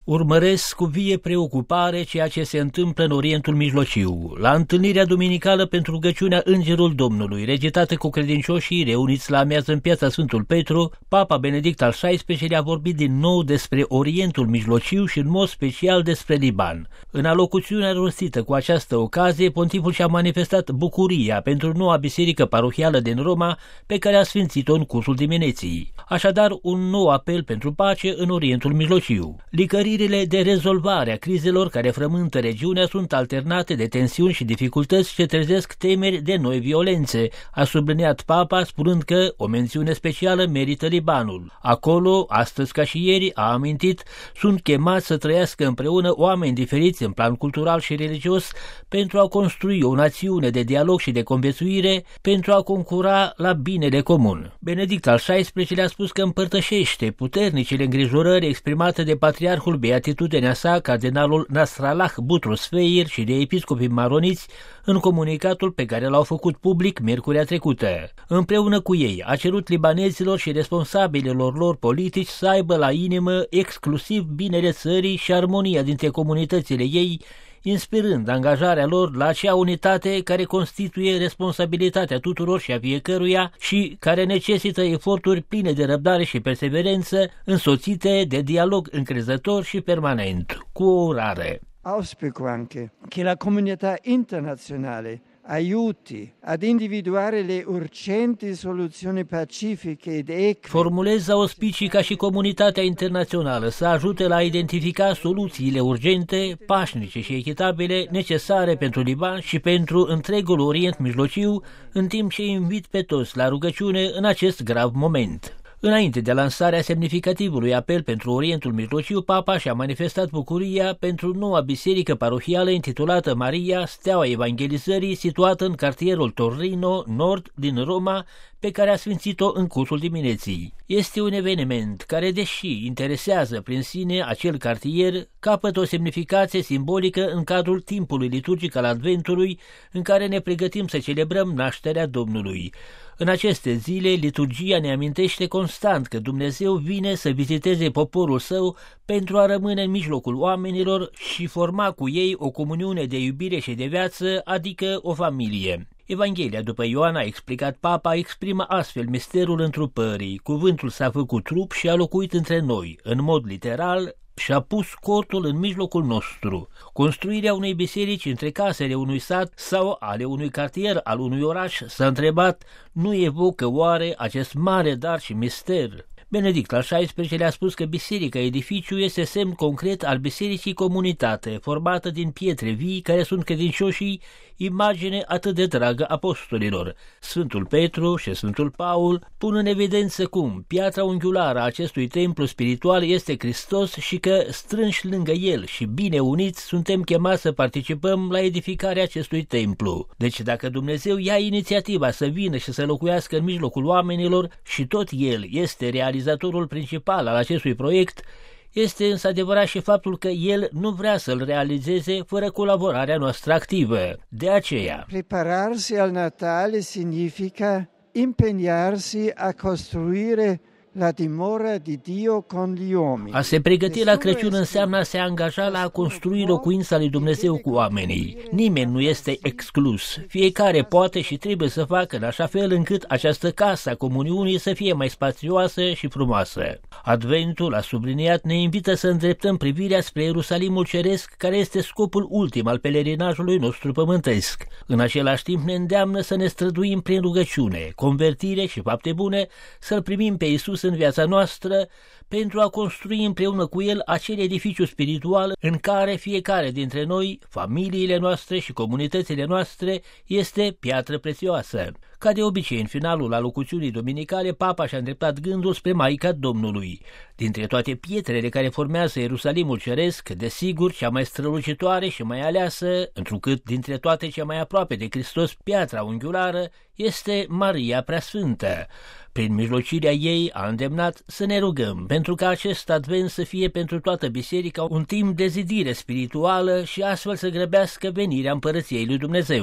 Urmăresc cu vie preocupare ceea ce se întâmplă în Orientul Mijlociu. La întâlnirea duminicală pentru rugăciunea Îngerul Domnului, recitată cu credincioșii reuniți la amiază în piața Sfântul Petru, Papa Benedict al XVI-lea a vorbit din nou despre Orientul Mijlociu și în mod special despre Liban. În alocuțiunea rostită cu această ocazie, pontiful și-a manifestat bucuria pentru noua biserică parohială din Roma, pe care a sfințit-o în cursul dimineții. Așadar, un nou apel pentru pace în Orientul Mijlociu. Licăririle de rezolvare a crizelor care frământă regiunea sunt alternate de tensiuni și dificultăți ce trezesc temeri de noi violențe, a subliniat Papa, spunând că o mențiune specială merită Libanul. Acolo, astăzi ca și ieri, a amintit, sunt chemați să trăiască împreună oameni diferiți în plan cultural și religios pentru a construi o națiune de dialog și de conviețuire, pentru a concura la binele comun. Benedict al XVI-lea a spus că împărtășește puternicile îngrijorări exprimate de patriarhul Beatitudinea sa, cardinalul Nasrallah Butrus Feir și de episcopii maroniți în comunicatul pe care l-au făcut public miercurea trecută. Împreună cu ei a cerut libanezilor și responsabililor lor politici să aibă la inimă exclusiv binele țării și armonia dintre comunitățile ei, inspirând angajarea lor la acea unitate care constituie responsabilitatea tuturor și a fiecăruia și care necesită eforturi pline de răbdare și perseverență, însoțite de dialog încrezător și permanent, cu o urare. Auspico anche che la comunità internazionale aiuti ad individuare le urgenti soluzioni pacifiche ed eque. Formulez auspicii ca și comunitatea internațională să ajute la a identifica soluțiile urgente, pașnice și echitabile necesare pentru Liban și pentru întregul Orient Mijlociu, în timp ce invit pe toți la rugăciune în acest grav moment. Înainte de lansarea semnificativului apel pentru Orientul Mijlociu, Papa și-a manifestat bucuria pentru noua biserică parohială intitulată Maria, Steaua Evangelizării, situată în cartierul Torrino Nord din Roma, pe care a sfințit-o în cursul dimineții. Este un eveniment care, deși interesează prin sine acel cartier, capătă o semnificație simbolică în cadrul timpului liturgic al Adventului, în care ne pregătim să celebrăm nașterea Domnului. În aceste zile, liturgia ne amintește constant că Dumnezeu vine să viziteze poporul său pentru a rămâne în mijlocul oamenilor și forma cu ei o comuniune de iubire și de viață, adică o familie. Evanghelia după Ioan, a explicat Papa, exprimă astfel misterul întrupării. Cuvântul s-a făcut trup și a locuit între noi, în mod literal, și-a pus cortul în mijlocul nostru. Construirea unei biserici între casele unui sat sau ale unui cartier al unui oraș, s-a întrebat, nu evocă oare acest mare dar și mister? Benedict al XVI-lea a spus că biserica edificiu este semn concret al bisericii comunitate, formată din pietre vii care sunt credincioșii, imagine atât de dragă apostolilor. Sfântul Petru și Sfântul Paul pun în evidență cum piatra unghiulară a acestui templu spiritual este Hristos și că, strânși lângă el și bine uniți, suntem chemați să participăm la edificarea acestui templu. Deci dacă Dumnezeu ia inițiativa să vină și să locuiască în mijlocul oamenilor și tot el este realizatorul principal al acestui proiect, este însă adevărat și faptul că el nu vrea să-l realizeze fără colaborarea noastră activă. De aceea, prepararsi al Natale significa impegnarsi a costruire la dimora di Dio con gli uomini. A se pregăti la Crăciun înseamnă a se angaja la a construi locuința lui Dumnezeu cu oamenii. Nimeni nu este exclus. Fiecare poate și trebuie să facă în așa fel încât această casă a comuniunii să fie mai spațioasă și frumoasă. Adventul, a subliniat, ne invită să îndreptăm privirea spre Ierusalimul Ceresc, care este scopul ultim al pelerinajului nostru pământesc. În același timp ne îndeamnă să ne străduim prin rugăciune, convertire și fapte bune, să-L primim pe Iisus în viața noastră, pentru a construi împreună cu El acel edificiu spiritual în care fiecare dintre noi, familiile noastre și comunitățile noastre, este piatră prețioasă. Ca de obicei, în finalul alocuțiunii duminicale, Papa și-a îndreptat gândul spre Maica Domnului. Dintre toate pietrele care formează Ierusalimul Ceresc, desigur, cea mai strălucitoare și mai aleasă, întrucât dintre toate cea mai aproape de Hristos, piatra unghiulară, este Maria Preasfântă. Prin mijlocirea ei a îndemnat să ne rugăm pentru ca acest advent să fie pentru toată biserica un timp de zidire spirituală și astfel să grăbească venirea împărăției lui Dumnezeu.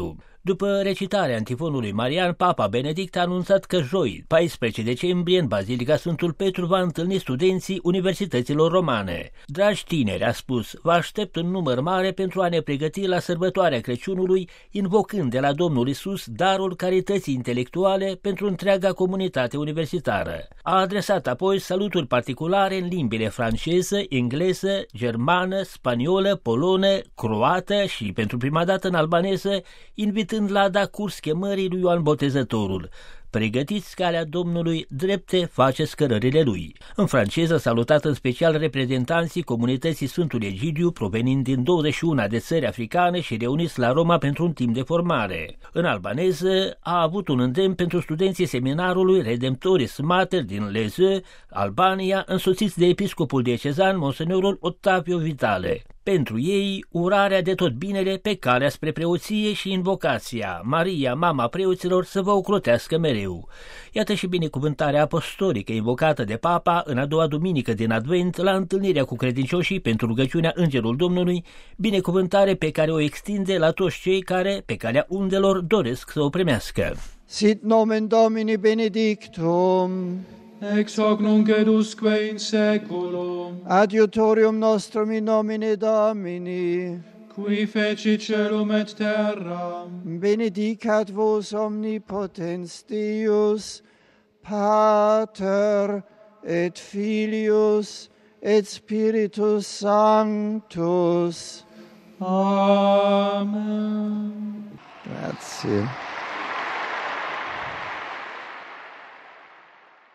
După recitarea antifonului marian, Papa Benedict a anunțat că joi, 14 decembrie, în Bazilica Sfântul Petru va întâlni studenții universităților romane. Dragi tineri, a spus, vă aștept în număr mare pentru a ne pregăti la sărbătoarea Crăciunului, invocând de la Domnul Isus darul carității intelectuale pentru întreaga comunitate universitară. A adresat apoi saluturi particulare în limbile franceză, engleză, germană, spaniolă, polonă, croată și, pentru prima dată, în albaneză, invitând la a da curs chemării lui Ioan Botezătorul. Pregătiți calea Domnului, drepte faceți cărările lui. În franceză, salutat în special reprezentanții comunității Sfântul Egidiu, provenind din 21 de țări africane și reuniți la Roma pentru un timp de formare. În albaneză, a avut un îndemn pentru studenții seminarului Redemptoris Mater din Lezeux, Albania, însoțiți de episcopul diecezan, monsenorul Ottavio Vitale. Pentru ei, urarea de tot binele pe calea spre preoție și invocația, Maria, mama preoților, să vă ocrotească mereu. Iată și binecuvântarea apostolică invocată de Papa în a doua duminică din Advent la întâlnirea cu credincioșii pentru rugăciunea Îngerul Domnului, binecuvântare pe care o extinde la toți cei care, pe calea undelor, doresc să o primească. Sit nomen Domini benedictum. Ex hoc nunc et usque in saeculum. Adiutorium nostrum in nomine Domini, Qui feci celum et terram. benedicat vos omnipotens Deus, Pater et Filius et Spiritus Sanctus. Amen. Grazie.